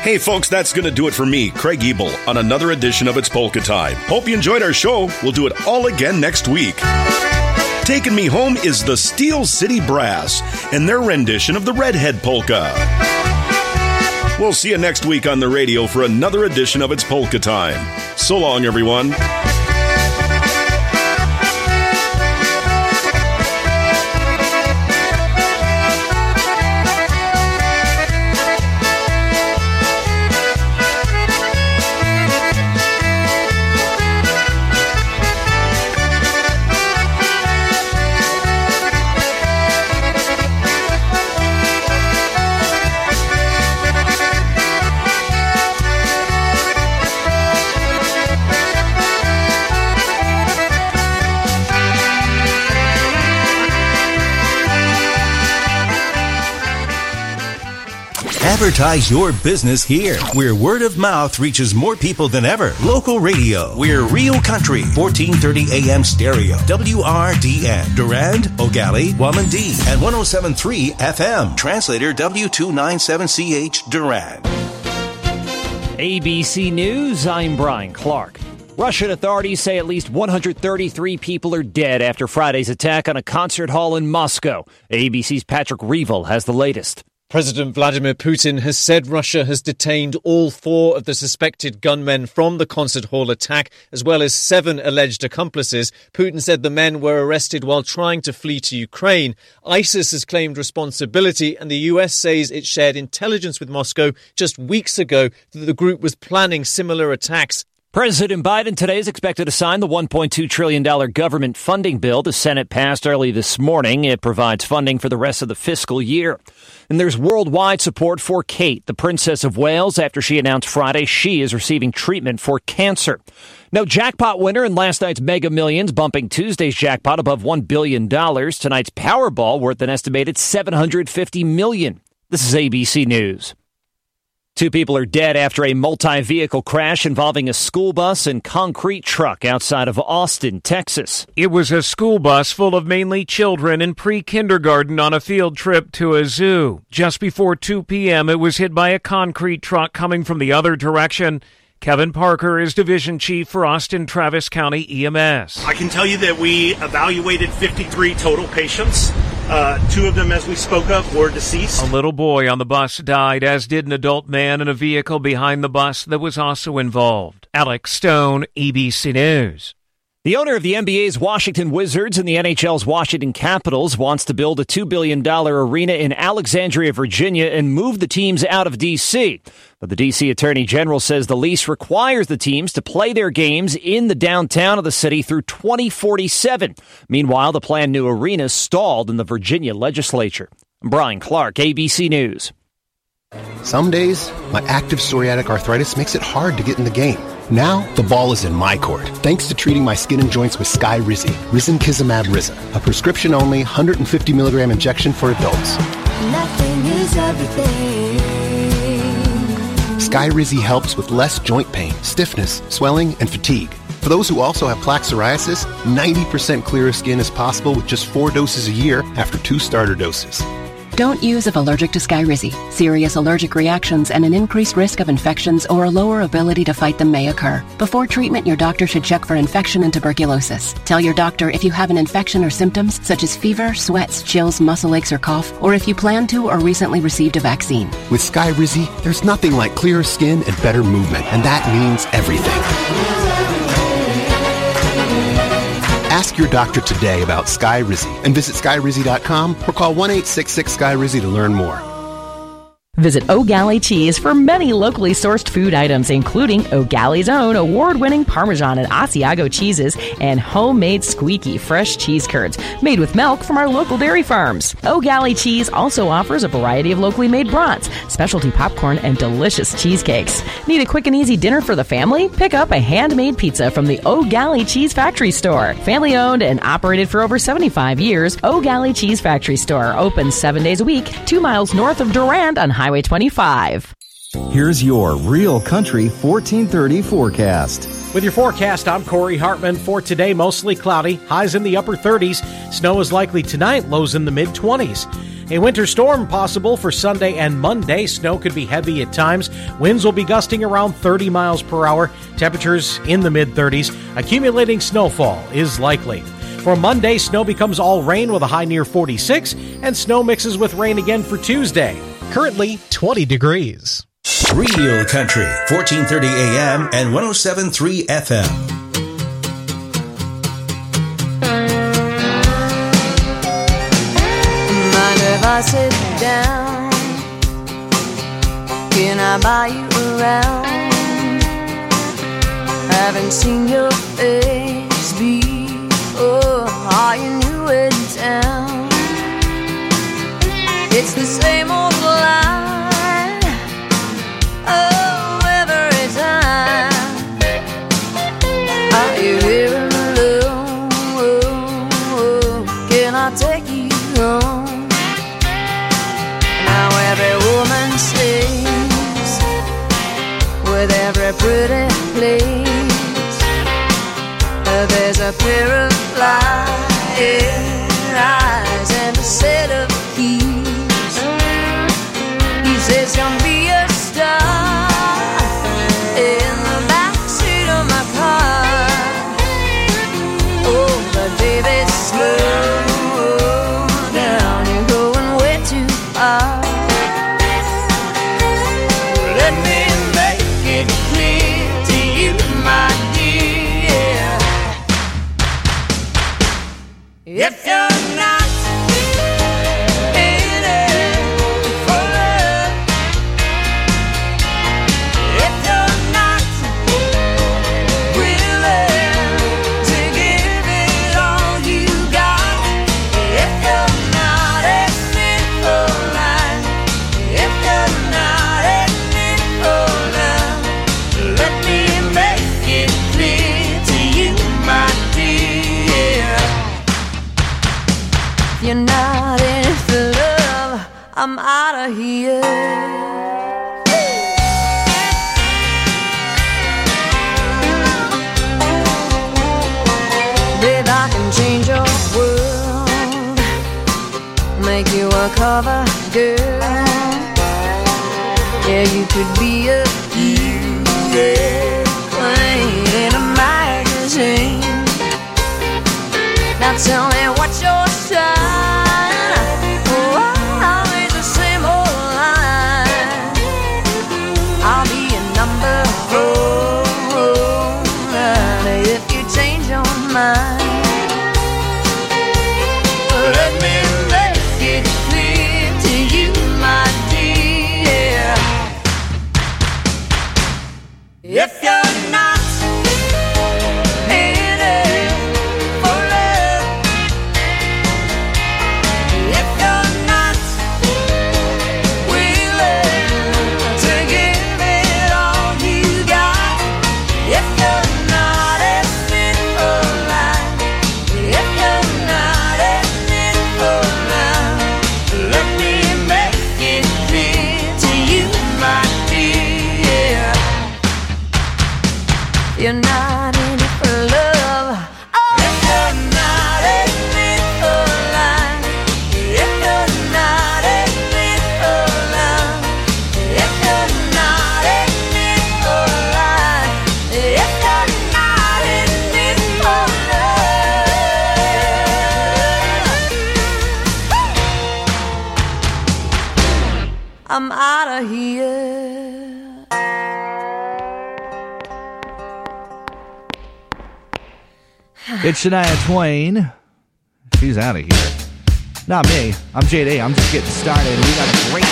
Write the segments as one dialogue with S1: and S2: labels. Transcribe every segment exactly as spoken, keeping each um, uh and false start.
S1: Hey folks, that's going to do it for me, Craig Ebel, on another edition of It's Polka Time. Hope you enjoyed our show. We'll do it all again next week. Taking me home is the Steel City Brass and their rendition of the Redhead Polka. We'll see you next week on the radio for another edition of It's Polka Time. So long, everyone.
S2: Advertise your business here, where word of mouth reaches more people than ever. Local radio. We're Real Country, fourteen thirty A M stereo. W R D N. Durand, O'Galley, Wamandee, and one oh seven point three F M. Translator W two ninety-seven C H, Durand.
S3: A B C News, I'm Brian Clark. Russian authorities say at least one hundred thirty-three people are dead after Friday's attack on a concert hall in Moscow. A B C's Patrick Reevell has the latest.
S4: President Vladimir Putin has said Russia has detained all four of the suspected gunmen from the concert hall attack, as well as seven alleged accomplices. Putin said the men were arrested while trying to flee to Ukraine. ISIS has claimed responsibility, and the U S says it shared intelligence with Moscow just weeks ago that the group was planning similar attacks.
S3: President Biden today is expected to sign the one point two trillion dollars government funding bill the Senate passed early this morning. It provides funding for the rest of the fiscal year. And there's worldwide support for Kate, the Princess of Wales, after she announced Friday she is receiving treatment for cancer. No jackpot winner in last night's Mega Millions, bumping Tuesday's jackpot above one billion dollars. Tonight's Powerball worth an estimated seven hundred fifty million dollars. This is A B C News. Two people are dead after a multi-vehicle crash involving a school bus and concrete truck outside of Austin, Texas.
S5: It was a school bus full of mainly children in pre-kindergarten on a field trip to a zoo. Just before two p.m., it was hit by a concrete truck coming from the other direction. Kevin Parker is Division Chief for Austin Travis County E M S.
S6: I can tell you that we evaluated fifty-three total patients. Uh, two of them, as we spoke of, were deceased.
S5: A little boy on the bus died, as did an adult man in a vehicle behind the bus that was also involved. Alex Stone, A B C News.
S3: The owner of the N B A's Washington Wizards and the N H L's Washington Capitals wants to build a two billion dollars arena in Alexandria, Virginia, and move the teams out of D C. But the D C Attorney General says the lease requires the teams to play their games in the downtown of the city through twenty forty-seven. Meanwhile, the planned new arena stalled in the Virginia legislature. Brian Clark, A B C News.
S7: Some days, my active psoriatic arthritis makes it hard to get in the game. Now, the ball is in my court, thanks to treating my skin and joints with Skyrizi, Risankizumab Riza, a prescription-only one hundred fifty milligram injection for adults.
S8: Nothing is everything.
S7: Skyrizi helps with less joint pain, stiffness, swelling, and fatigue. For those who also have plaque psoriasis, ninety percent clearer skin is possible with just four doses a year after two starter doses.
S9: Don't use if allergic to Skyrizi. Serious allergic reactions and an increased risk of infections or a lower ability to fight them may occur. Before treatment, your doctor should check for infection and tuberculosis. Tell your doctor if you have an infection or symptoms such as fever, sweats, chills, muscle aches, or cough, or if you plan to or recently received a vaccine.
S7: With Skyrizi, there's nothing like clearer skin and better movement, and that means everything. Ask your doctor today about Skyrizi and visit Skyrizi dot com or call one eight six six Skyrizi to learn more.
S10: Visit O'Galley Cheese for many locally sourced food items, including O'Galley's own award-winning Parmesan and Asiago cheeses and homemade squeaky fresh cheese curds made with milk from our local dairy farms. O'Galley Cheese also offers a variety of locally made brats, specialty popcorn, and delicious cheesecakes. Need a quick and easy dinner for the family? Pick up a handmade pizza from the O'Galley Cheese Factory Store. Family-owned and operated for over seventy-five years, O'Galley Cheese Factory Store opens seven days a week, two miles north of Durand on Highway twenty-five.
S11: Here's your Real Country fourteen thirty forecast.
S12: With your forecast, I'm Corey Hartman. For today, mostly cloudy, highs in the upper thirties. Snow is likely tonight, lows in the mid-twenties. A winter storm possible for Sunday and Monday. Snow could be heavy at times. Winds will be gusting around thirty miles per hour. Temperatures in the mid-thirties. Accumulating snowfall is likely. For Monday, snow becomes all rain with a high near forty-six, and snow mixes with rain again for Tuesday. Currently twenty degrees.
S2: Real Country, fourteen thirty A M and one oh seven point three F M.
S8: Mind if I sit down? Can I buy you around? Haven't seen your face before. Are you new in town? It's the same old line. Oh, every time. Are you here alone? Can I take you home? Now every woman sings with every pretty place. There's a pair of flying eyes and a set of keys. He says, "Come be a star in the backseat of my car." Oh, but baby, slow down, you're going way too far. Let me make it clear to you, my dear, if you're not you're not in it for love, I'm out of here. Babe, I can change your world, make you a cover girl. Yeah, you could be a queen in a magazine. Now tell me what's your sign? Oh, always the same old line. I'll be a number four if you change your mind. Let me make it clear to you, my dear, if you're not you're not in it for love. Oh, if you're not in it for life, if you're not in it for love, if you're not in it for life, if you're not in it for love, I'm out of here.
S13: It's Shania Twain. She's out of here. Not me. I'm J D. I'm just getting started. We got a great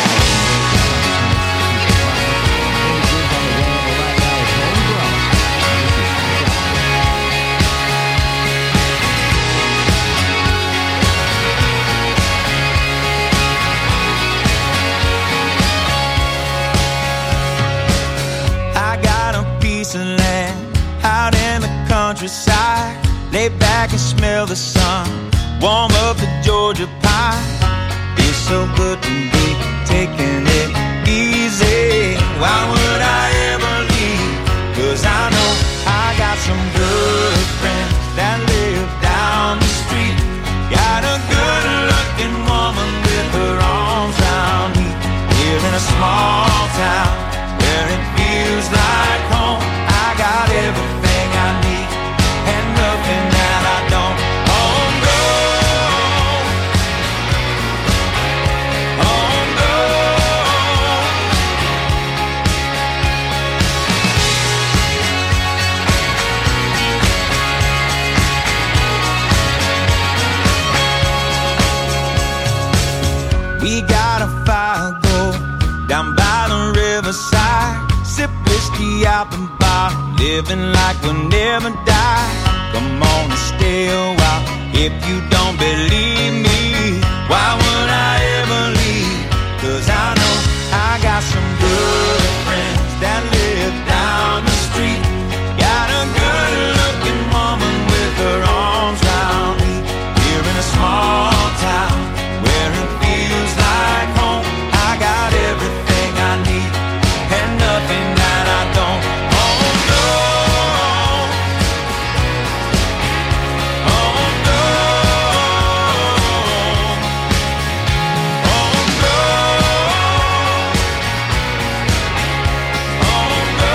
S14: I got a piece of land out in the countryside. Lay back and smell the sun, warm up the Georgia pie. Feels so good to be taking it easy why would I ever leave? 'Cause I know I got some good friends that live down the street. Got a good looking woman with her arms around me. Here in a small town where it feels like home. I got everything I need and nothing that I don't. Home grown, home grown. We got a fire go down by the riverside. Sip whiskey out the bar, living like we'll never die. Come on and stay a while. If you don't believe me, why would I ever leave? 'Cause I know I got some good friends that live down the street. Got a good looking woman with her arms round me. Here in a small town where it feels like home. I got everything I need and nothing that I don't. Oh no, oh no, oh no, oh no.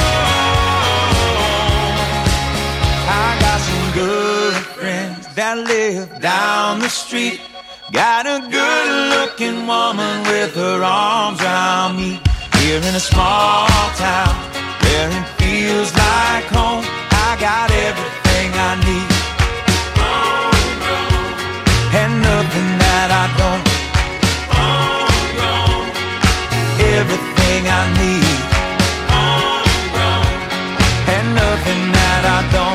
S14: I got some good friends that live down the street. Got a good looking woman with her arms around me. Here in a small town where it feels like home. I got everything I need and nothing that I don't. Everything I need and nothing that I don't.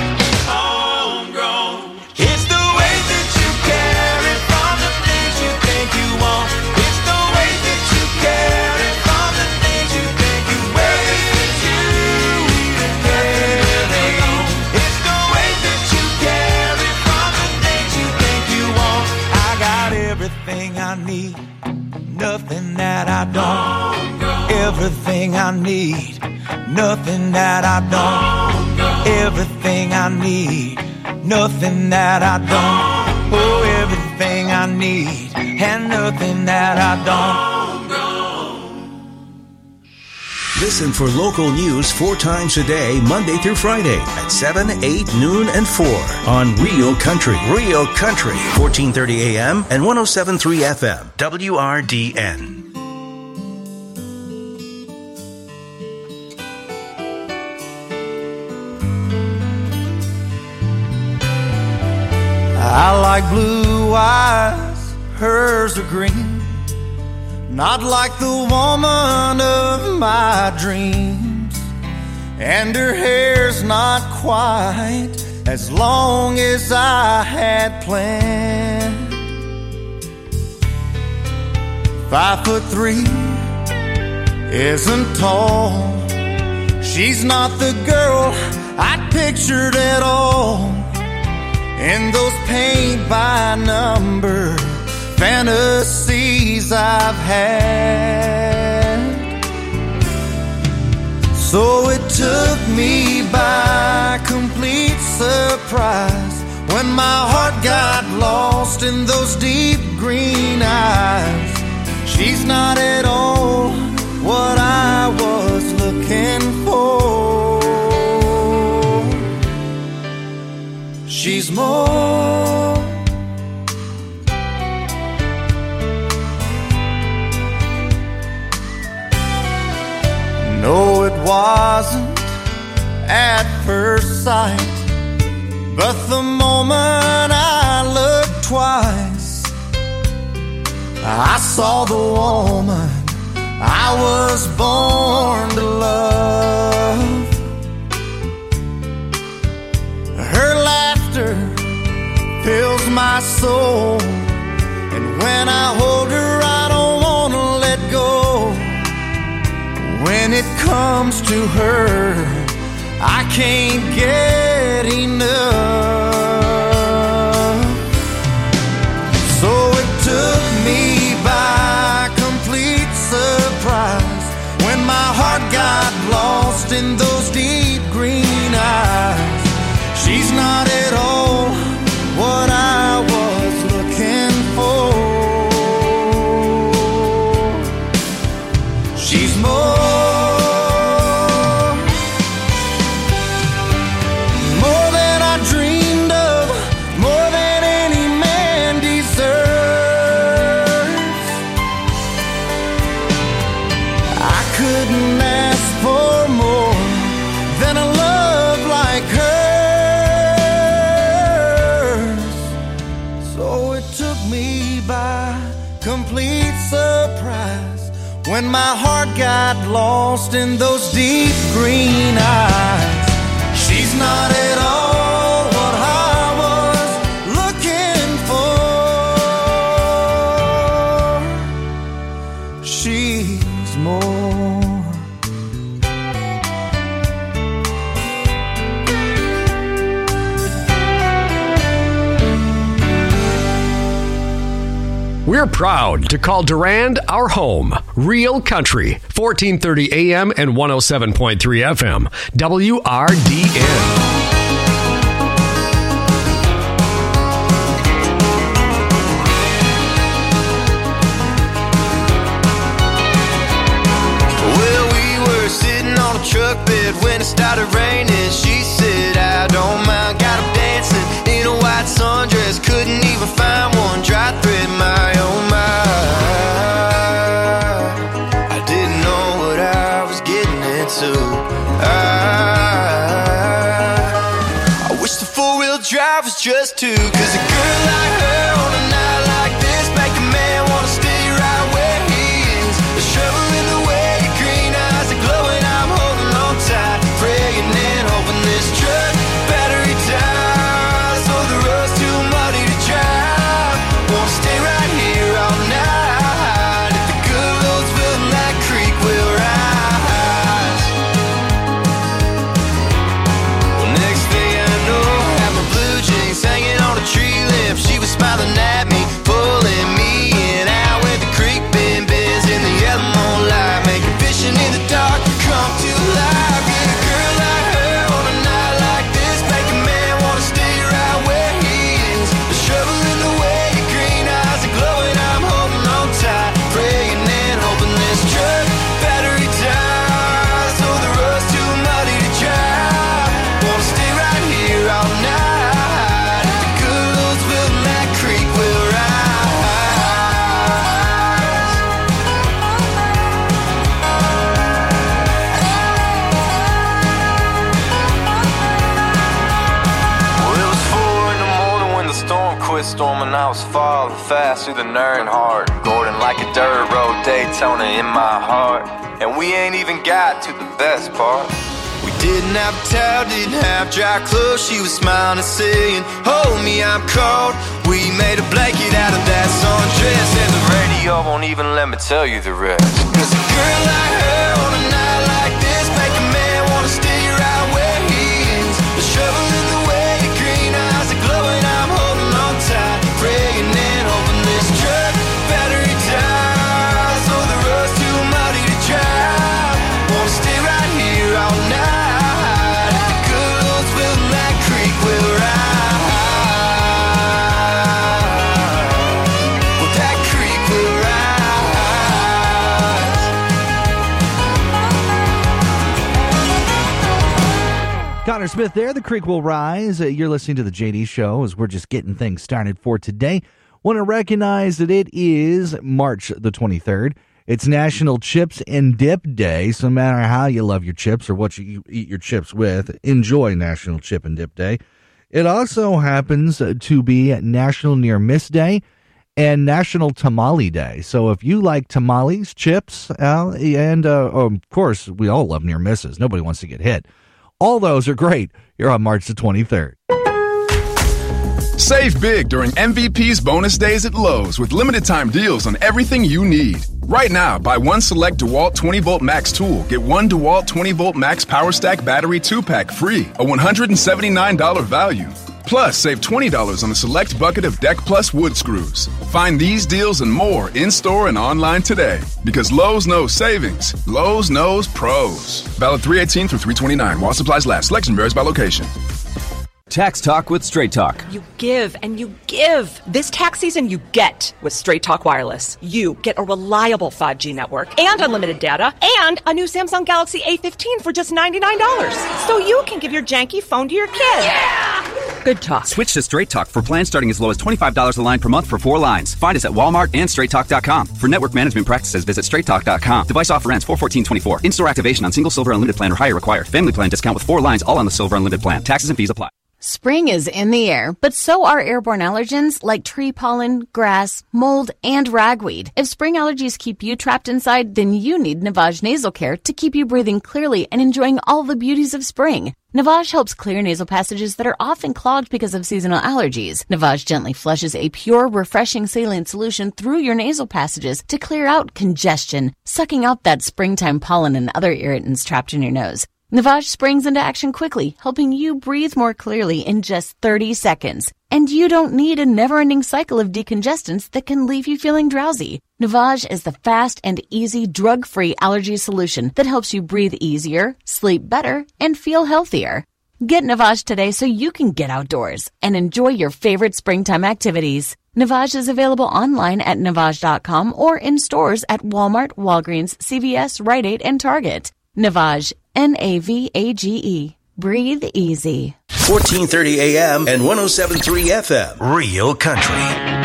S14: It's the way that you carry from the things you think you want. It's the way that you carry from the things you think you wear. It's you even carry on. It's the way that you carry from the things you think you want. I got everything I need, nothing that I don't. Everything I need, nothing that I don't. Everything I need, nothing that I don't. Oh, everything I need and nothing that I don't.
S2: Listen for local news four times a day, Monday through Friday at seven, eight, noon, and four on Real Country. Real Country, fourteen thirty A M and one oh seven point three F M, W R D N.
S15: I like blue eyes, hers are green. Not like the woman of my dreams. And her hair's not quite as long as I had planned. Five foot three isn't tall. She's not the girl I pictured at all. In those paint by number fantasies I've had. So it took me by complete surprise when my heart got lost in those deep green eyes. She's not at all what I was looking for. She's more. No, it wasn't at first sight, but the moment I looked twice, I saw the woman I was born to love. Her laughter fills my soul, and when I hold her I don't want to let go. When it comes to her, I can't get enough. So it took me by complete surprise when my lost in those deep green eyes. She's not at all what I was looking for. She's more, more than I dreamed of, more than any man deserves. I couldn't ask for more than a love like hers. So it took me by complete surprise when my heart got lost in those deep green eyes. She's not at all what I was looking for. She's more.
S16: We're proud to call Durand our home. Real Country, fourteen thirty A M and one oh seven point three F M, W R D N.
S14: Well, we were sitting on a truck bed when it started raining. She said, I don't mind, got him dancing in a white sundress. Couldn't even find one dry thread, my oh my. I didn't know what I was getting into. I, I wish the four-wheel drive was just two, cause a girl like her on a night like this make a man wanna stay right where he is. The shovel in the way, your green eyes are glowing, I'm holding on tight, praying and hoping this truck battery dies, so the road's too muddy to drive. Wanna stay right here all night, if the good Lord's willing that creek will rise. Well, next thing I know, I had my blue jeans hanging on a tree limb. She was smiling at me, pulling me in, out with the creek bend bends in the yellow moonlight, making fishing in the dark come to life. Yeah, a girl like her on a night like this make a man wanna stay right where he is. The shovel in the way, your green eyes are glowing, I'm holding on tight, praying and hoping this truck battery dies, so the road's too muddy to drive. Wanna stay right here all night, if the good Lord's willing that creek will rise. Well, it was four in the morning when the storm quit storming. I was falling fast through the Earnhardt, Gordon like a dirt road Daytona in my heart. And we ain't even got to the best part. We didn't have a towel, didn't have dry clothes. She was smiling and saying, hold me, I'm cold. We made a blanket out of that sundress, and the radio won't even let me tell you the rest. Cause a girl like her on a night like this make a man wanna stay right where he is. The shovel in the way, your green eyes are glowing, I'm holding on tight, praying and hoping this truck battery dies, so the road's too muddy to drive. Wanna stay right here all night, if the good Lord's willing that creek will rise. Well, that creek will rise.
S13: Connor Smith there. The creek will rise. Uh, you're listening to the J D Show as we're just getting things started for today. Want to recognize that it is March the twenty-third. It's National Chips and Dip Day. So no matter how you love your chips or what you eat your chips with, enjoy National Chip and Dip Day. It also happens to be National Near Miss Day and National Tamale Day. So if you like tamales, chips, uh, and uh, oh, of course, we all love near misses. Nobody wants to get hit. All those are great here on March the twenty-third.
S17: Save big during M V P's bonus days at Lowe's with limited time deals on everything you need. Right now, buy one select DeWalt twenty volt Max tool, get one DeWalt twenty volt Max Power Stack battery two pack free, a one hundred seventy-nine dollars value. Plus, save twenty dollars on a select bucket of Deck Plus wood screws. Find these deals and more in-store and online today. Because Lowe's knows savings. Lowe's knows pros. Valid three eighteen through three twenty-nine while supplies last. Selection varies by location.
S18: Tax Talk with Straight Talk.
S19: You give and you give. This tax season, you get with Straight Talk Wireless. You get a reliable five G network and unlimited data and a new Samsung Galaxy A fifteen for just ninety-nine dollars. So you can give your janky phone to your kid. Yeah! Good talk.
S18: Switch to Straight Talk for plans starting as low as twenty-five dollars a line per month for four lines. Find us at Walmart and straight talk dot com. For network management practices, visit straight talk dot com. Device offer ends four fourteen twenty-four. In-store activation on single Silver Unlimited plan or higher required. Family plan discount with four lines all on the Silver Unlimited plan. Taxes and fees apply.
S20: Spring is in the air, but so are airborne allergens like tree pollen, grass, mold, and ragweed. If spring allergies keep you trapped inside, then you need Navage Nasal Care to keep you breathing clearly and enjoying all the beauties of spring. Navage helps clear nasal passages that are often clogged because of seasonal allergies. Navage gently flushes a pure, refreshing saline solution through your nasal passages to clear out congestion, sucking out that springtime pollen and other irritants trapped in your nose. Navage springs into action quickly, helping you breathe more clearly in just thirty seconds. And you don't need a never-ending cycle of decongestants that can leave you feeling drowsy. Navage is the fast and easy drug-free allergy solution that helps you breathe easier, sleep better, and feel healthier. Get Navage today so you can get outdoors and enjoy your favorite springtime activities. Navage is available online at navage dot com or in stores at Walmart, Walgreens, C V S, Rite Aid, and Target. Navage, N A V A G E. Breathe easy.
S2: fourteen thirty A M and one oh seven point three F M. Real Country.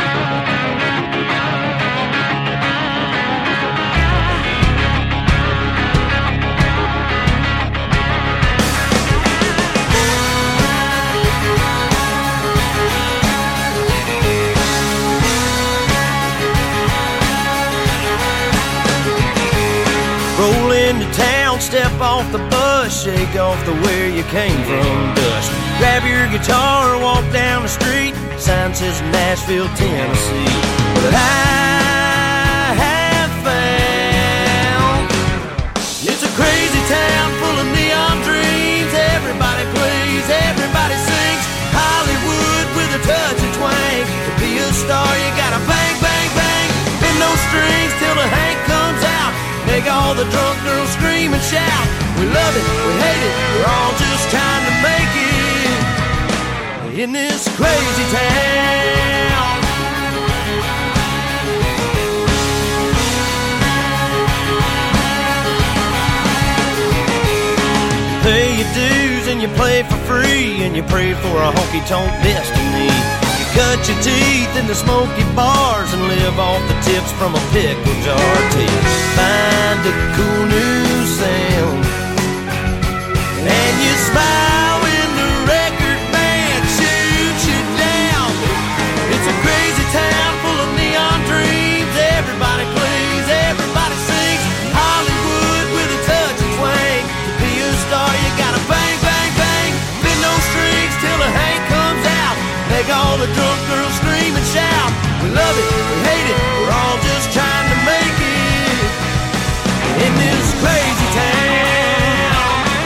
S15: Roll into town, step off the bus, shake off the where you came from dust. Grab your guitar, walk down the street, sign says Nashville, Tennessee. But I have found it's a crazy town full of neon dreams. Everybody plays, everybody sings. Hollywood with a touch of twang. To be a star, you gotta bang, bang, bang. Bend those strings till the Hank comes out. Make all the drunk girls scream and shout. We love it, we hate it, we're all just trying to make it in this crazy town. You pay your dues and you play for free, and you pray for a honky-tonk destiny. Cut your teeth in the smoky bars and live off the tips from a pickle jar till you find a cool new sound. And you smile when the record band shoots you down. It's a crazy town full of neon dreams. Everybody plays, everybody sings. Hollywood with a touch of twang. To be a star you gotta bang, bang, bang. Bend those strings till the Hank comes out. Make all the drunk girls scream and shout. We love it, we hate it, we're all just trying to make it in this crazy town.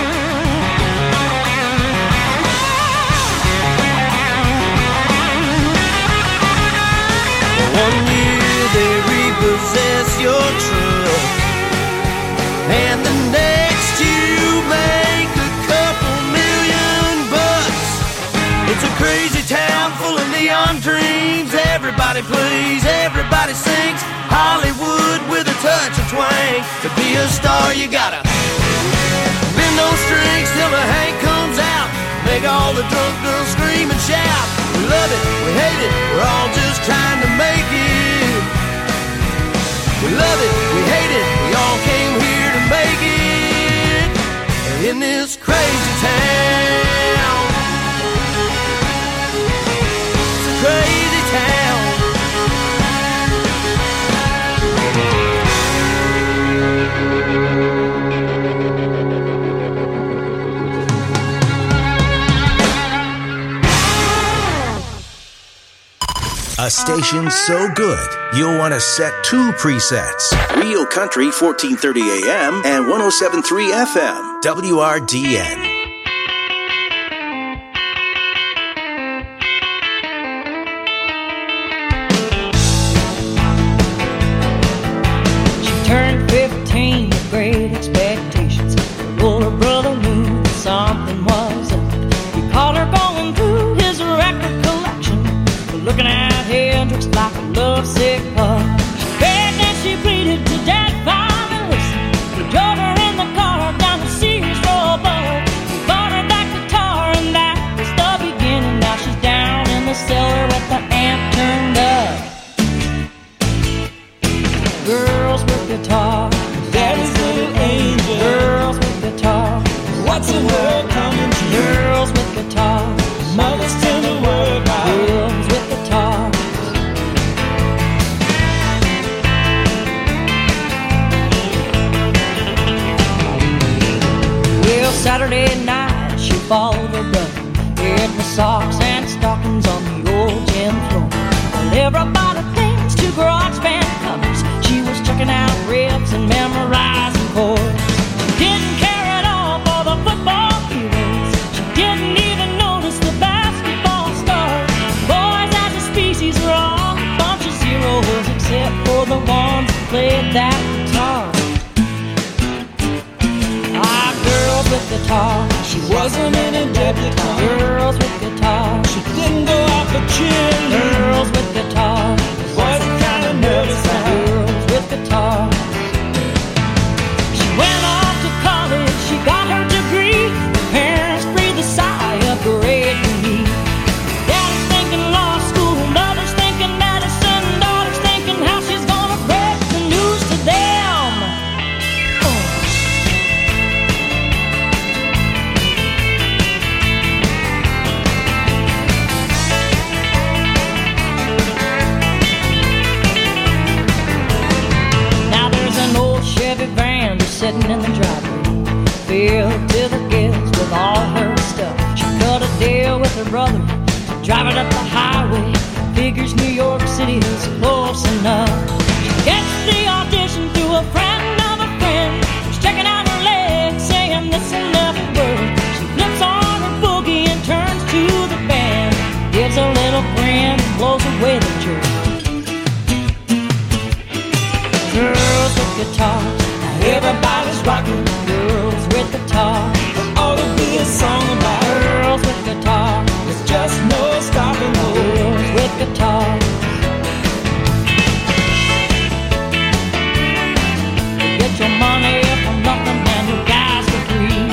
S15: One year they repossess your truck, and the next you make a couple million bucks. It's a crazy town full of neon dreams. Everybody plays, everybody sings. Hollywood with a touch of twang. To be a star you gotta bend those strings till the Hank comes out. Make all the drunk girls scream and shout. We love it, we hate it, we're all just trying to make it. We love it, we hate it, we all came here to make it in this crazy town. Crazy town.
S2: A station so good, you'll want to set two presets. Real Country, fourteen thirty A M and one oh seven point three F M. W R D N.
S8: big pub. She begged and she pleaded to Dad finally listen. We drove her in the car down to Sears Roebuck. We bought her that guitar and that was the beginning. Now she's down in the cellar with the amp turned up. Girls with guitars, Daddy's little angel. Girls with guitars, what's the world coming to? Girls with guitars, mother's tender word. Girls with guitars. Well, Saturday night she followed her brother, hid my socks and stockings on the old gym floor. Well, everybody thinks two garage band covers. She was checking out riffs and memorizing chords. She didn't care at all for the football heroes. She didn't even notice the basketball stars. Boys as a species were all a bunch of zeros, except for the ones who played that guitar. Ah, girls with guitars. She wasn't in a debutante. Girls with guitars. She didn't go out for children. Girls with guitars. Boys are kind of nervous now. Girls with guitars. She went off to college. She got her degree. Her parents breathed a sigh of great relief. Daddy's thinking law school. Mother's thinking medicine. Daughter's thinking how she's gonna break the news to them. Oh. Now there's an old Chevy van just sitting in the driveway, filled to the gills with all her stuff. She cut a deal with her brother to drive it up the highway. Figures New York City is close enough. She gets the audition through a friend of a friend. She's checking out her legs, saying this will never work. She flips on her boogie and turns to the band, gives a little grin and blows away the jerk. Girls with guitars, now everybody's rocking. Girls with guitars, there ought to be a song about girls with guitars. There's just no stopping girls with guitars. You get your money from nothing and your guys for free.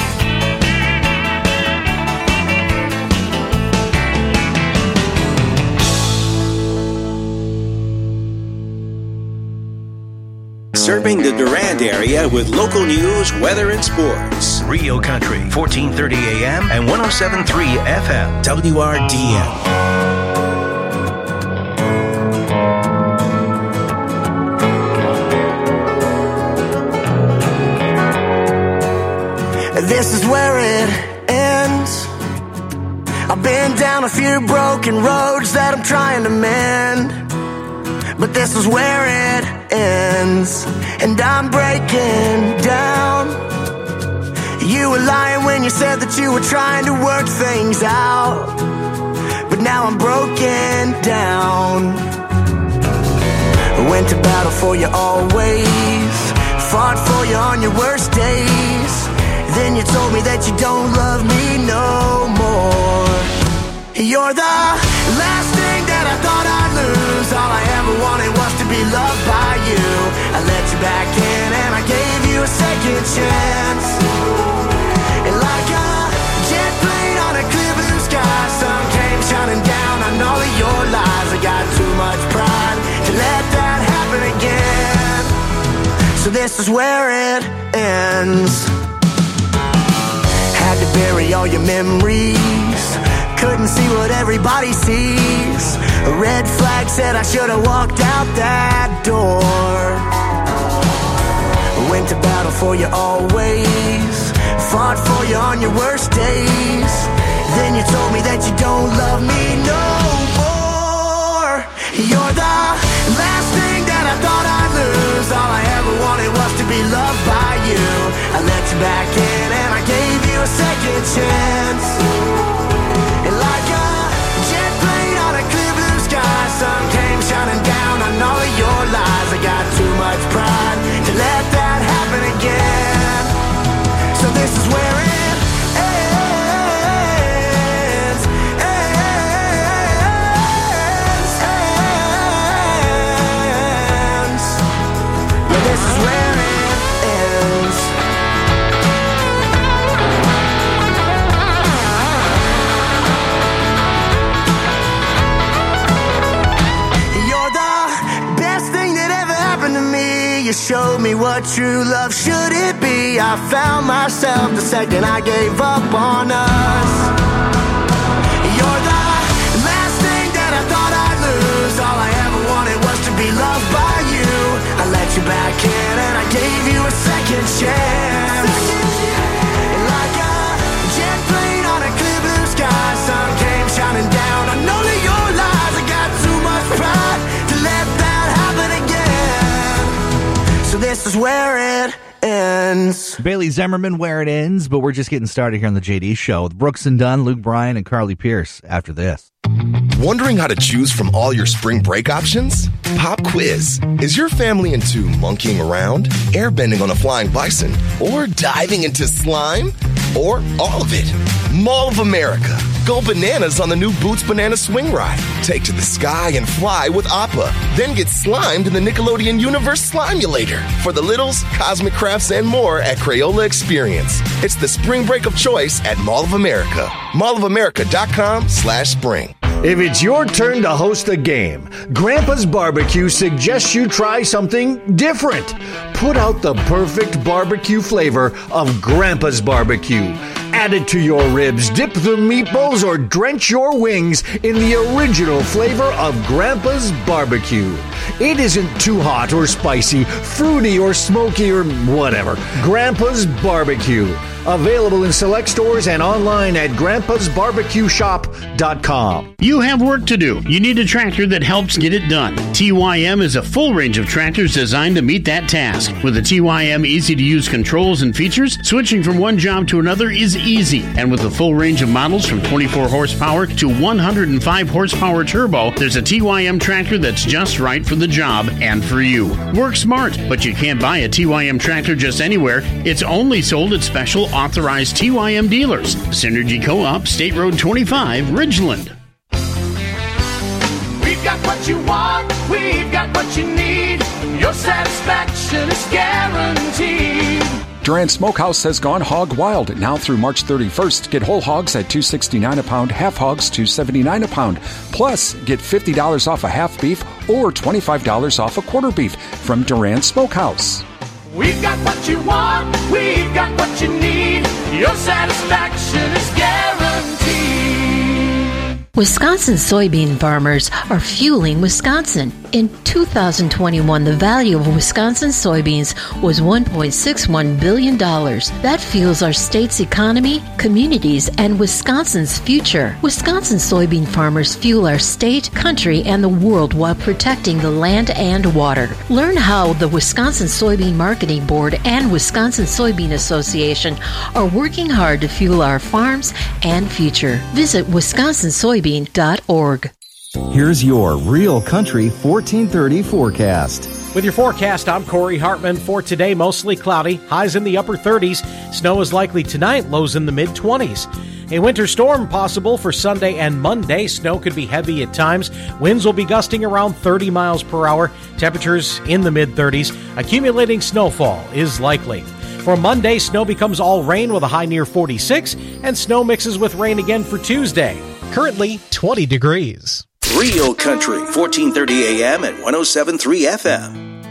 S2: Serving the Durand area with local news, weather, and sports. Rio Country, fourteen thirty A M and one oh seven point three F M, W R D M.
S15: This is where it ends. I've been down a few broken roads that I'm trying to mend, but this is where it ends, and I'm breaking down. You were lying when you said that you were trying to work things out, but now I'm broken down. I went to battle for you always, fought for you on your worst days. Then you told me that you don't love me no more. You're the last thing that I thought I'd lose. All I ever wanted was to be loved by you. I let you back in and I gave you a second chance. And like a jet plane on a clear blue sky, sun came shining down on all of your lies. I got too much pride to let that happen again. So this is where it ends. Had to bury all your memories, couldn't see what everybody sees. A red flag said I should have walked out that door. Went to battle for you always, fought for you on your worst days. Then you told me that you don't love me no more. You're the last thing that I thought I'd lose. All I ever wanted was to be loved by you. I let you back in and I gave you a second chance. And like a jet plane on a clear blue sky, sun came shining down on all of your lies. I got too much pride to let that happen again. So this is where it ends, ends, ends. you showed me what true love should it be. I found myself the second I gave up on us. You're the last thing that I thought I'd lose. All I ever wanted was to be loved by you. I let you back in and I gave you a second chance. Like a jet plane on a clear blue sky, sun came shining down. I know that your lies, I got too much pride to let that happen again. So this is where it ends.
S13: Bailey Zimmerman, Where It Ends, but we're just getting started here on the J D Show with Brooks and Dunn, Luke Bryan, and Carly Pierce after this.
S21: Wondering how to choose from all your spring break options? Pop quiz. Is your family into monkeying around, airbending on a flying bison, or diving into slime? Or all of it? Mall of America. Go bananas on the new Boots Banana Swing Ride. Take to the sky and fly with Appa. Then get slimed in the Nickelodeon Universe Slimulator. For the littles, cosmic crafts, and more at Crayola Experience. It's the spring break of choice at Mall of America. mall of america dot com slash spring.
S22: If it's your turn to host a game, Grandpa's Barbecue suggests you try something different. Put out the perfect barbecue flavor of Grandpa's Barbecue. Add it to your ribs, dip the meatballs, or drench your wings in the original flavor of Grandpa's Barbecue. It isn't too hot or spicy, fruity or smoky or whatever. Grandpa's Barbecue. Available in select stores and online at grandpas barbecue shop dot com.
S23: You have work to do. You need a tractor that helps get it done. T Y M is a full range of tractors designed to meet that task. With the T Y M easy-to-use controls and features, switching from one job to another is easy. And with a full range of models from twenty-four horsepower to one hundred five horsepower turbo, there's a T Y M tractor that's just right for the job and for you. Work smart, but you can't buy a T Y M tractor just anywhere. It's only sold at special authorized T Y M dealers. Synergy Co-op, State Road twenty-five, Ridgeland.
S8: We've got what you want, we've got what you need. Your satisfaction is guaranteed.
S24: Durant Smokehouse has gone hog wild. Now through March thirty-first, get whole hogs at two sixty-nine a pound, half hogs two seventy-nine a pound. Plus, get fifty dollars off a half beef or twenty-five dollars off a quarter beef from Durant Smokehouse.
S8: We've got what you want, we've got what you need. Your satisfaction is guaranteed.
S25: Wisconsin soybean farmers are fueling Wisconsin. In two thousand twenty-one, the value of Wisconsin soybeans was one point six one billion dollars. That fuels our state's economy, communities, and Wisconsin's future. Wisconsin soybean farmers fuel our state, country, and the world while protecting the land and water. Learn how the Wisconsin Soybean Marketing Board and Wisconsin Soybean Association are working hard to fuel our farms and future. Visit wisconsin soybean dot org.
S11: Here's your Real Country fourteen thirty forecast.
S12: With your forecast, I'm Corey Hartman. For today, mostly cloudy, highs in the upper thirties. Snow is likely tonight, lows in the mid-twenties. A winter storm possible for Sunday and Monday. Snow could be heavy at times. Winds will be gusting around thirty miles per hour. Temperatures in the mid-thirties. Accumulating snowfall is likely. For Monday, snow becomes all rain with a high near forty-six, and snow mixes with rain again for Tuesday. Currently twenty degrees.
S2: Real Country, fourteen thirty A M and one oh seven point three F M.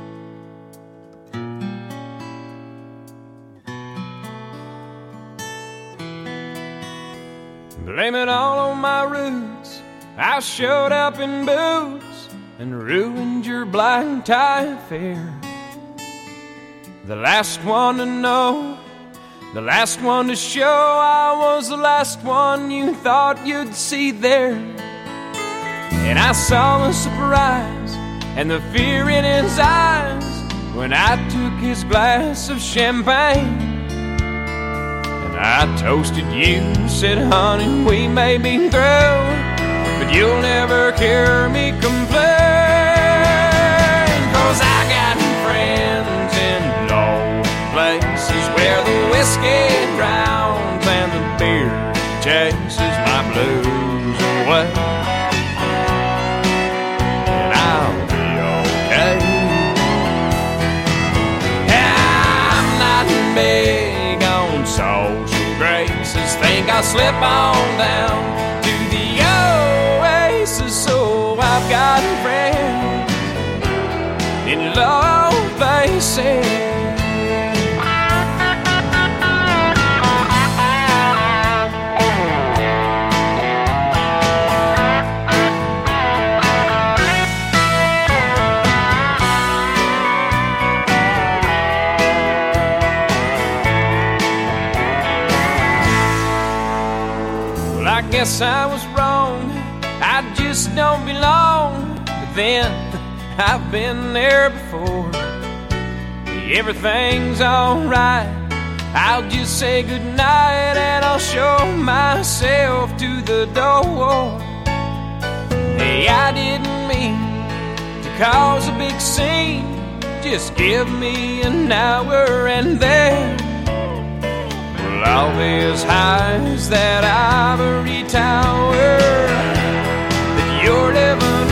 S26: Blame it all on my roots. I showed up in boots and ruined your black tie affair. The last one to know, the last one to show, I was the last one you thought you'd see there. And I saw the surprise and the fear in his eyes when I took his glass of champagne. And I toasted you, said, honey, we may be through, but you'll never hear me complain. 'Cause I got friends in low places where the whiskey drowns and the beer chases my blues away. And I'll be okay. I'm not big on social graces. Think I'll slip on down to the oasis. So I've got friends in low places said. I guess I was wrong, I just don't belong. But then, I've been there before. Everything's alright, I'll just say goodnight and I'll show myself to the door. Hey, I didn't mean to cause a big scene. Just give me an hour and then I'll be as high as that ivory tower that you're living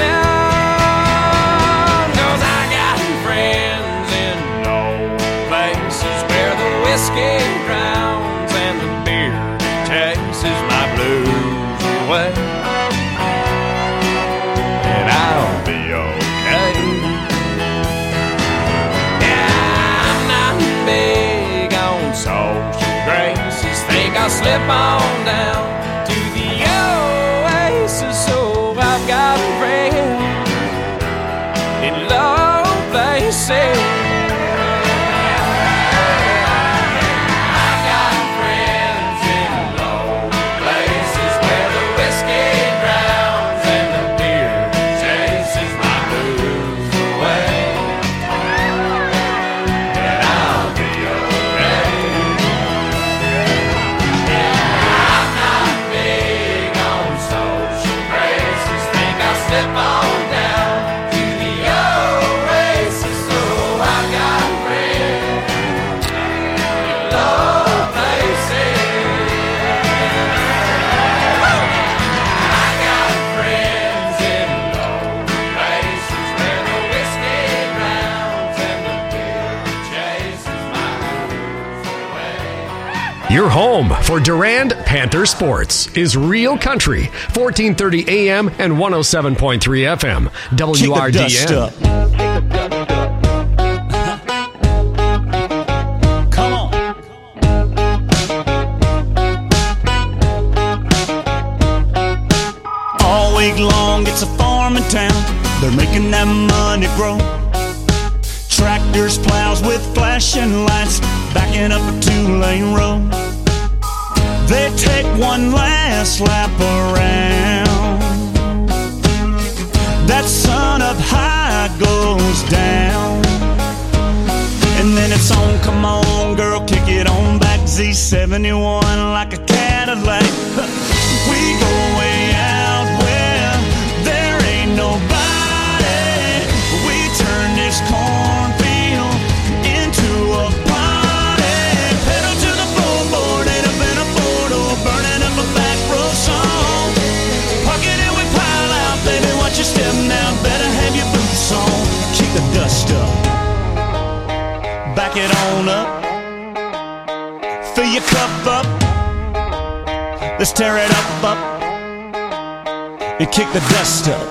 S26: in. 'Cause I got friends in low places where the whiskey drowns and the beer chases my blues away. And I'll be okay. Yeah, I'm not big on social graces, think I'll slip on down to the oasis. So I've got friends in low places. I've got friends in low places where the whiskey drowns and the beer chases my blues away. And I'll be okay. Slip on down to the oasis. So I got friends in low places. I got friends in low places where the whiskey drowns and the beer chases my blues away.
S16: Your home for Durand Panther Sports is Real Country, fourteen thirty A M and one oh seven point three F M, W R D N.
S1: Kick the dust up. Come on. All week long, it's a farming town. They're making that money grow. Tractors, plows with flashing lights, backing up a two-lane road. They take one last lap around. That sun up high goes down. And then it's on, come on girl, kick it on back. Z seventy-one like a Cadillac. We go way out where there ain't nobody. We turn this cornfield into a party. Pedal to the floorboard, ain't up in a four-door, burning up a back row song. Park it and we pile out, baby, watch your step now, better have your boots on. Kick the dust up, back it on up, fill your cup up, let's tear it up, up, and kick the dust up.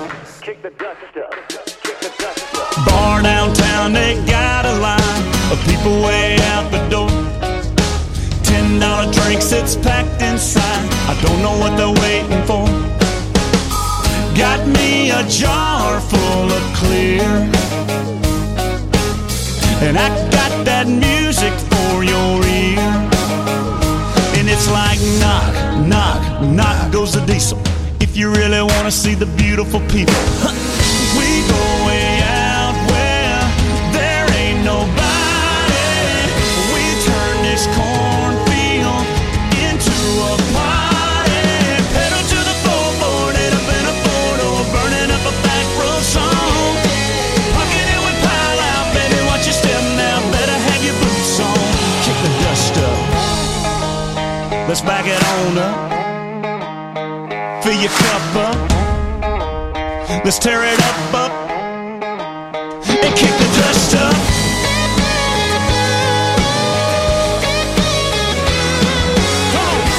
S1: Bar downtown, they got a line of people way out the door. Ten dollar drinks, it's packed inside, I don't know what they're waiting for. Got me a jar full of clear, and I got that music for your ear. And it's like knock, knock, knock goes the diesel. If you really want to see the beautiful people, we go way out where there ain't nobody. We turn this cornfield into a party. Pedal to the floorboard, ain't up in a four-door, burning up a back row song. Pocket it, we pile out, baby, watch your step now, better have your boots on. Kick the dust up, let's back it on up. Fill your cup up, let's tear it up, up, and kick the dust up. Come on.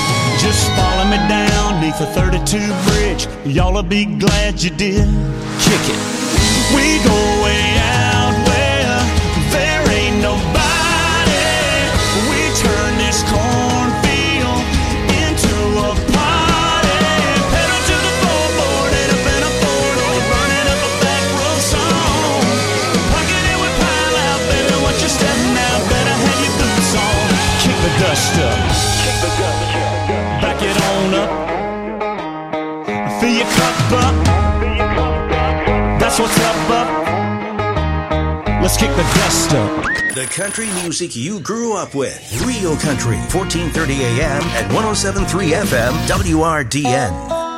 S1: Just follow me down neath the thirty-two bridge, y'all'll be glad you did. kick it. We go way out where there ain't nobody. We turn this cornfield into a party. Pedal to the floorboard, head up in a four-door, running up a back road song. Parking it with pile out, baby, watch your step now. Better have your boots on. Kick the dust up. Kick the dust up. Back it on up. Fill your cup up. That's what's up, up. Let's kick the dust up.
S2: The country music you grew up with. Real Country, fourteen thirty A M and one oh seven point three F M, W R D N.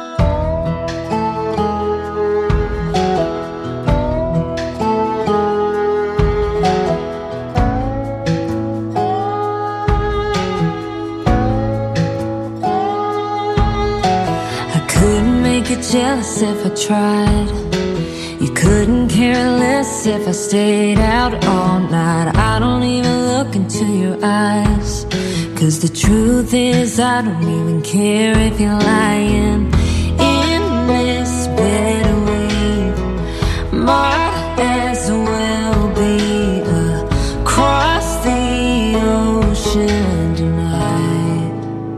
S3: Jealous if I tried. You couldn't care less if I stayed out all night. I don't even look into your eyes, 'cause the truth is I don't even care if you're lying. In this bed we might as well be across the ocean tonight.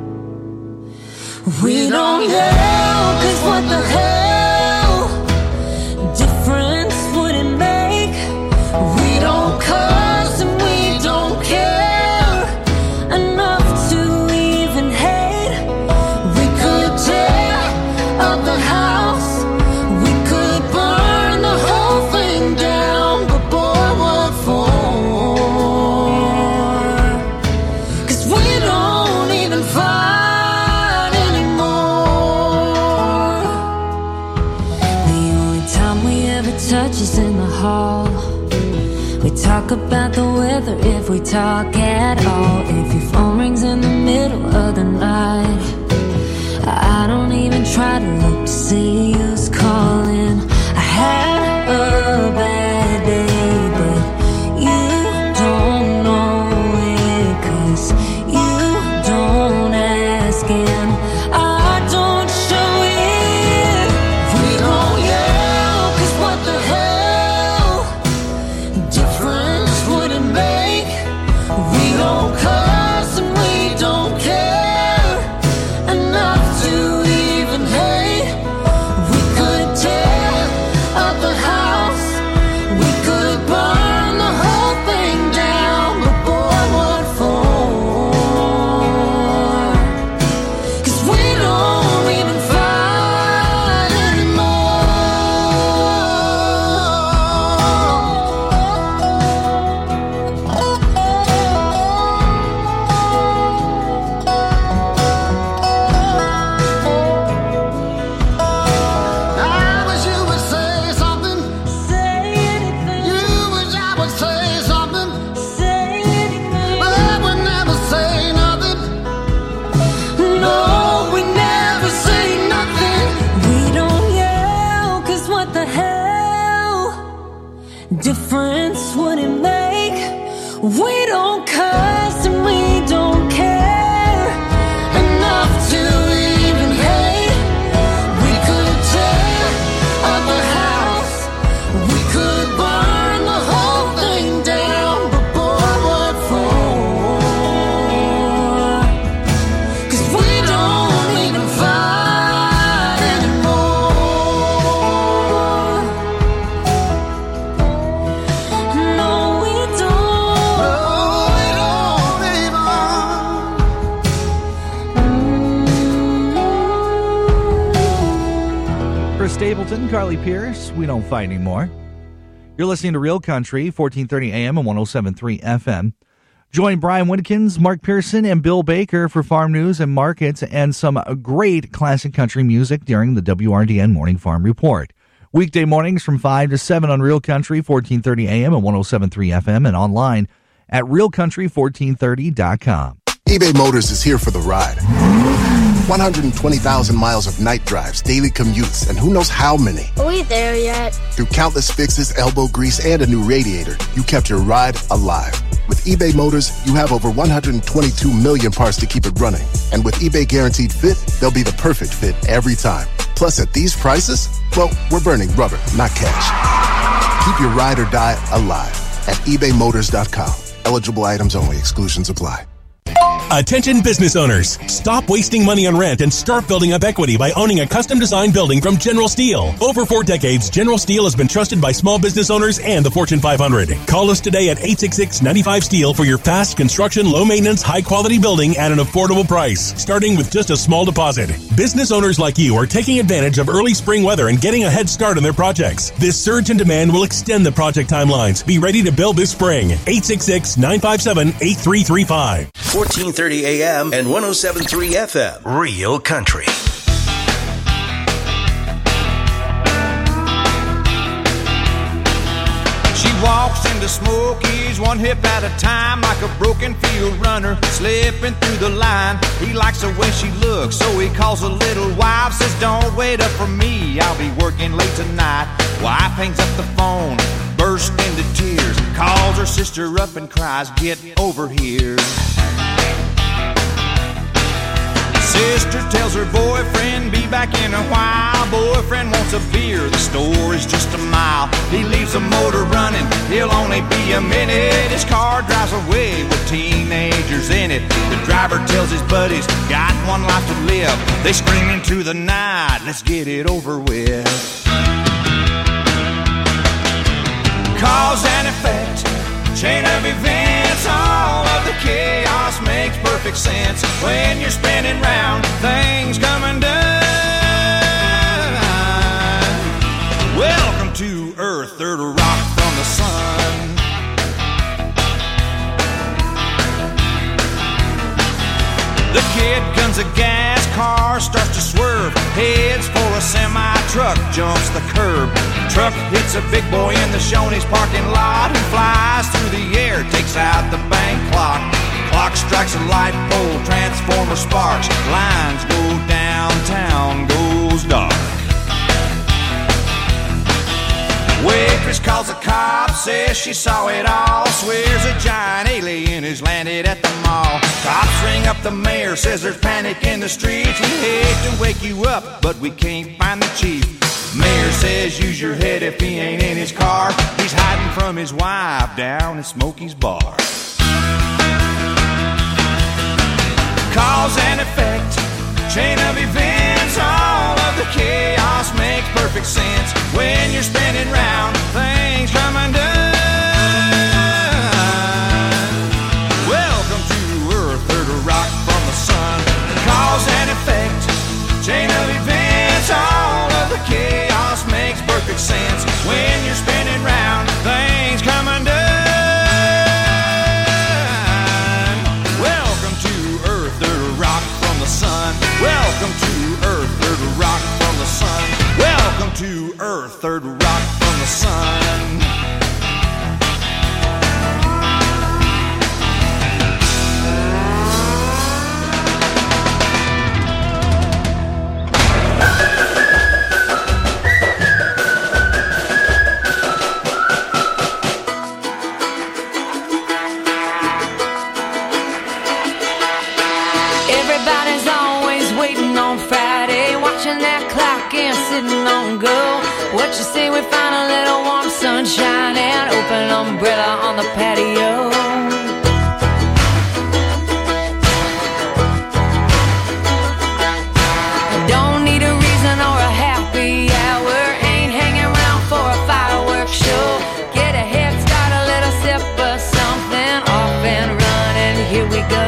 S3: We don't know. What the hell difference would it make? We don't cuss and we don't care enough to even hate. We could tear up the house, we could burn the whole thing down, but boy, what for? 'Cause we don't even fight. Touches in the hall. We talk about the weather if we talk at all. If your phone rings in the middle of the night, I don't even try to look to see who's calling. I had a bad day, but you don't know it, 'cause you don't ask and I don't show it. We don't yell, 'cause what the hell difference would it make? We don't cuss and we don't care enough to even hate. We could tear up the house, we could burn the whole thing down, but boy, what for? 'Cause we don't even fight difference would it make? We don't cuss and we don't care enough to even hate. We could tear up the house, we could burn the whole thing down, but boy, what for? 'Cause we don't even fight anymore. No, we don't. No, we don't even.
S13: Chris Stapleton, Carly Pierce, we don't fight anymore. You're listening to Real Country, fourteen thirty A M and one oh seven point three F M. Join Brian Whittekins, Mark Pearson, and Bill Baker for farm news and markets and some great classic country music during the W R D N Morning Farm Report. Weekday mornings from five to seven on Real Country, fourteen thirty A M and one oh seven point three F M, and online at real country fourteen thirty dot com.
S4: eBay Motors is here for the ride. one hundred twenty thousand miles of night drives, daily commutes, and who knows how many.
S5: Are we there yet?
S4: Through countless fixes, elbow grease, and a new radiator, you kept your ride alive. With eBay Motors, you have over one hundred twenty-two million parts to keep it running. And with eBay Guaranteed Fit, they'll be the perfect fit every time. Plus, at these prices, well, we're burning rubber, not cash. Keep your ride or die alive at ebay motors dot com. Eligible items only. Exclusions apply.
S5: Attention business owners. Stop wasting money on rent and start building up equity by owning a custom-designed building from General Steel. Over four decades, General Steel has been trusted by small business owners and the Fortune five hundred. Call us today at eight six six, nine five, STEEL for your fast construction, low-maintenance, high-quality building at an affordable price, starting with just a small deposit. Business owners like you are taking advantage of early spring weather and getting a head start on their projects. This surge in demand will extend the project timelines. Be ready to build this spring. eight six six, nine five seven, eight three three five.
S2: fourteen thirty A M and one oh seven point three F M. Real Country.
S15: She walks into Smokies one hip at a time like a broken field runner slipping through the line. He likes the way she looks, so he calls a little wife, says don't wait up for me, I'll be working late tonight. Wife hangs up the phone, bursts into tears, calls her sister up and cries, get over here. Sister tells her boyfriend, be back in a while. Boyfriend wants a beer, the store is just a mile. He leaves the motor running, he'll only be a minute. His car drives away with teenagers in it. The driver tells his buddies, got one life to live. They scream into the night, let's get it over with. Cause and effect, chain of events, all of the chaos makes perfect sense when you're spinning round, things come undone. Welcome to Earth, third rock from the sun. The kid guns a gas, car starts to swerve, heads for a semi-truck, jumps the curb. Truck hits a big boy in the Shoney's parking lot and flies through the air, takes out the bank clock. Clock strikes a light pole, transformer sparks, lines go downtown, goes dark. Waitress calls the cops, says she saw it all, swears a giant alien has landed at the mall. Cops ring up the mayor, says there's panic in the streets. We hate to wake you up, but we can't find the chief. Mayor says use your head if he ain't in his car. He's hiding from his wife down at Smokey's bar. Cause and effect, chain of events, all of the chaos makes perfect sense when you're spinning round, things come undone. Welcome to Earth, third rock from the sun. Cause and effect, chain of events, all of the chaos makes perfect sense when you're spinning round, things come undone. Welcome to Earth, third rock from the sun. Welcome to Earth, third rock from the sun. Welcome to Earth, third rock from the sun.
S3: Everybody's always waiting on Friday, watching that clock and sitting on go. What you say we find a little warm sunshine and open umbrella on the patio. Don't need a reason or a happy hour, ain't hanging around for a fireworks show. Get a head start, a little sip of something, off and running, here we go.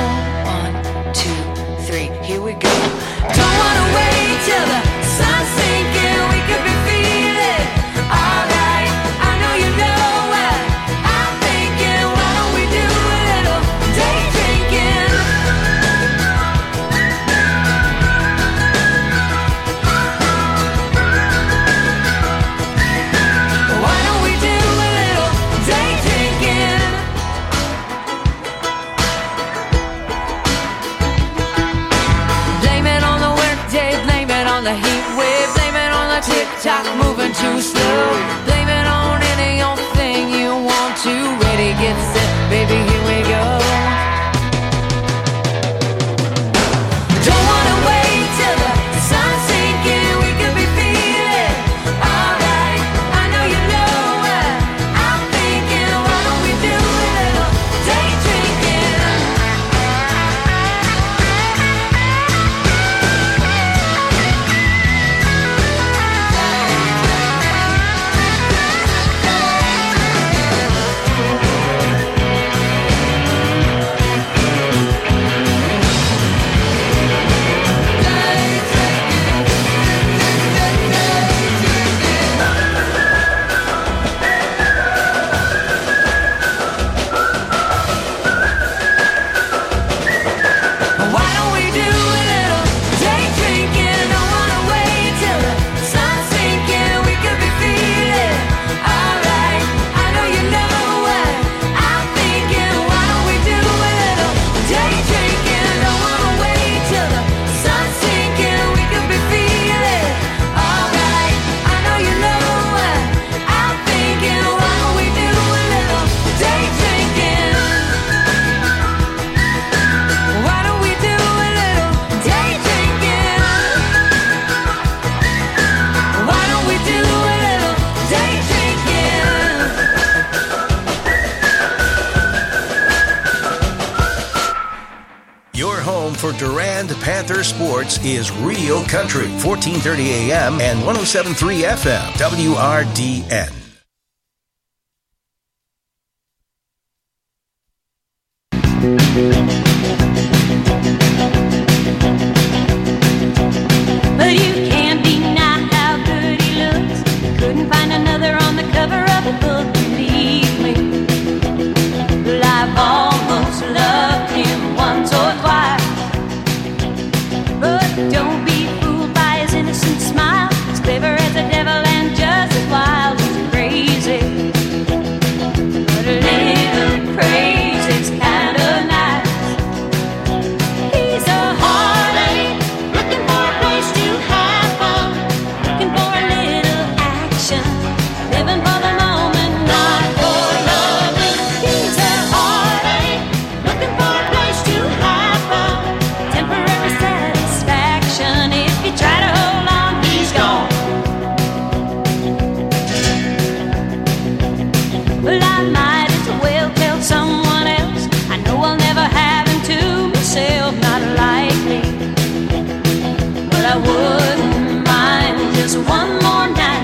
S3: Here we go. Don't wanna wait till the sun's sinking. We could be feeling alright. I know you know what I'm thinking. Why don't we do a little day drinking? Why don't we do a little day drinking? The heat wave, blame it on the tick-tock moving too slow. Blame it on any old thing you want to. Ready, get set, baby, here we go. Don't wanna wait till the sun's sinking.
S2: for Durand Panther Sports is Real Country, fourteen thirty A M and one oh seven point three F M, W R D N.
S3: But you can't deny how good he looks. Couldn't find another on the cover of a book, believe me. Well, I've almost loved him once or twice. But don't be fooled by his innocent smile. He's clever as a devil and just as wild as crazy. But a little crazy's kind of nice. He's a heartache, looking for a place to have fun, looking for a little action, living for the moment, not for loving. He's a heartache, looking for a place to have fun, temporary satisfaction. If you try to hold on, he's gone. Well, I might as well tell someone else. I know I'll never have him to myself, not likely. But I wouldn't mind just one more night.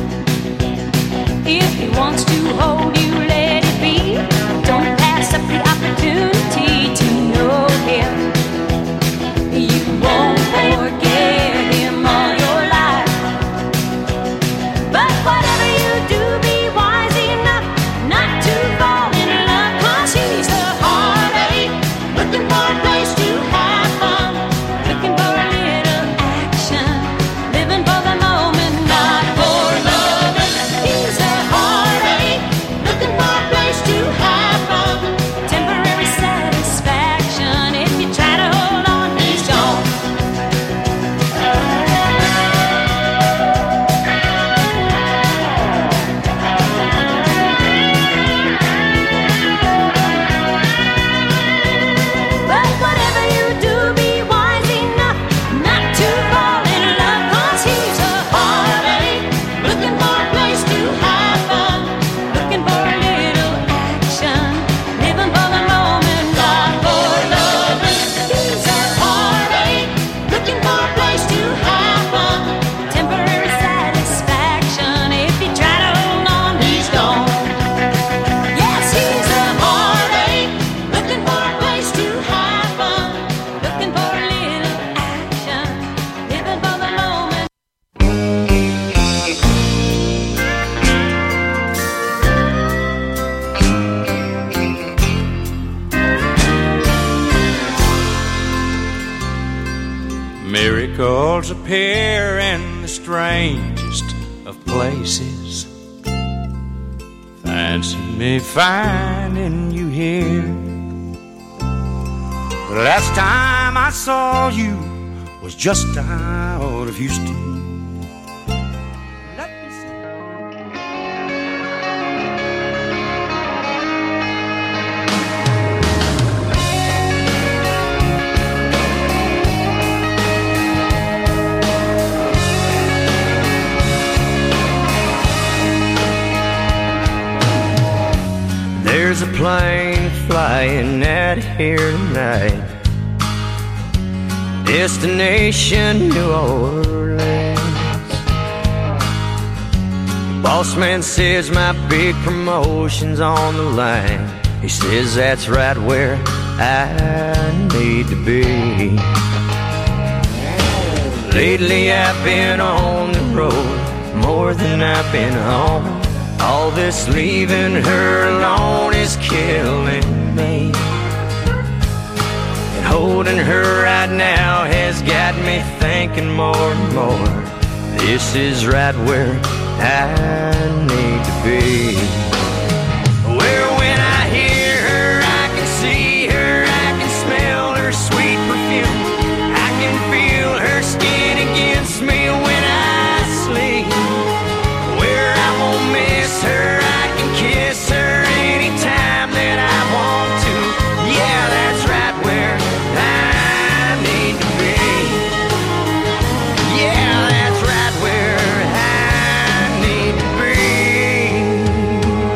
S3: If he wants to hold you, let it be. Don't pass up the opportunity to know him. You won't forget him all your life. But whatever you do, be wise enough not to fall in love. 'Cause he's a heartache, looking for a place to have fun, looking for a little action, living for the moment, not for loving. He's a heartache, looking for a place to have fun, temporary satisfaction. If you try to hold on, he's gone. But whatever you do, be wise enough not to fall in love. 'Cause he's a heartache, looking for a place to have fun, looking for a little action, living for the moment, not for loving. He's a heartache, looking for a place to have fun, temporary satisfaction. If you try to hold on, he's gone. Yes, he's a heartache, looking for a place to have fun, looking for a little action, living for the moment.
S6: Miracles appear in the strangest of places. Fancy me finding you here. The last time I saw you was just out of Houston.
S7: There's a plane flying out of here tonight, destination New Orleans. Boss man says my big promotion's on the line. He says that's right where I need to be. Lately I've been on the road more than I've been home. All this leaving her alone is killing me. And holding her right now has got me thinking more and more. This is right where I need to be. Where when I hear her, I can see her, I can smell her sweet perfume. I can feel her skin against me when I sleep. Where I won't miss her, I can kiss her anytime that I want to. Yeah, that's right where I need to be. Yeah, that's right where I need to be.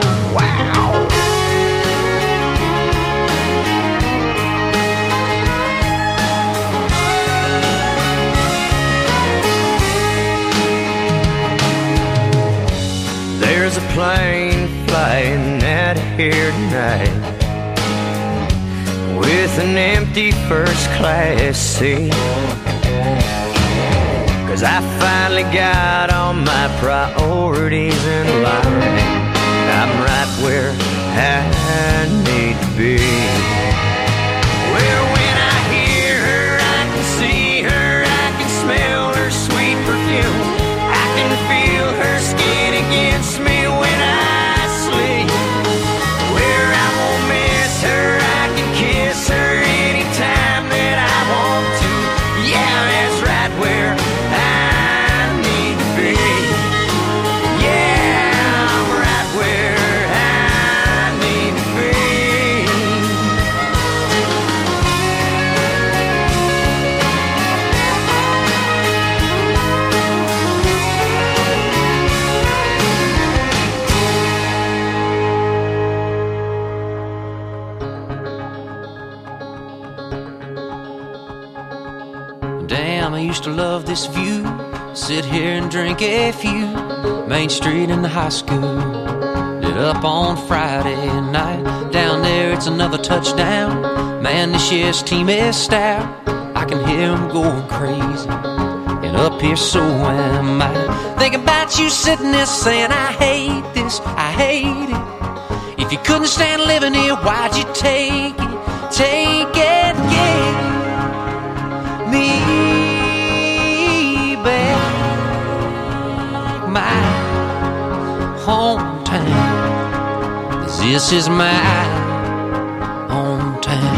S7: plane flying out of here tonight with an empty first class seat. Cause I finally got all my priorities in line. I'm right where I need to be. Where when I hear her, I can see her, I can smell her sweet perfume. I can feel her skin against me when I sleep. Where I won't miss her, I can kiss her anytime that I want to. Yeah, that's right where I need to be. Yeah, I'm right where I need to be.
S9: Damn, I used to love this view. Sit here and drink a few. Main Street in the high school. Did up on Friday night. Down there it's another touchdown. Man, this year's team is stout. I can hear them going crazy. And up here so am I. Thinking about you sitting there saying I hate this, I hate it. If you couldn't stand living here, why'd you take it? Take it, yeah. Me back, my hometown, 'cause this is my hometown.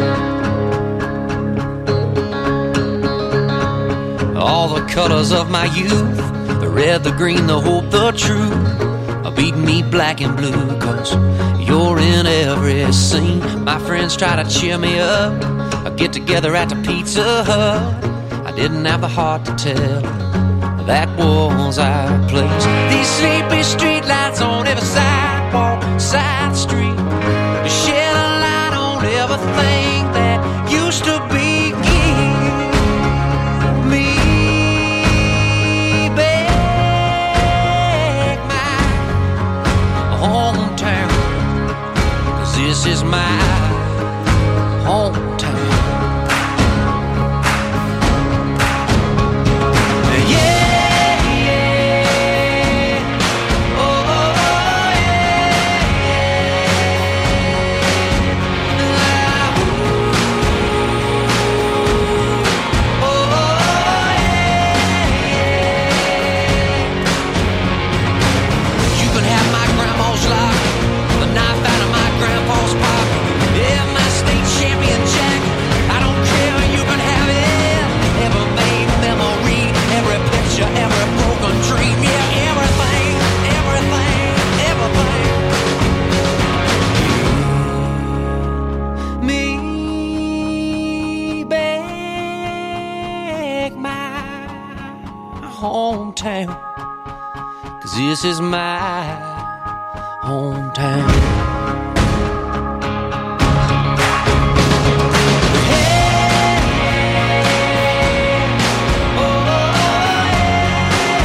S9: All the colors of my youth, the red, the green, the hope, the truth, are beating me black and blue, 'cause you're in every scene. My friends try to cheer me up, I get together at the Pizza Hut. I didn't have the heart to tell that was our place. These sleepy streetlights on every sidewalk, side street, to shed a light on everything that used to be. Give me back my hometown, 'cause this is my hometown. Hometown, 'cause this is my hometown.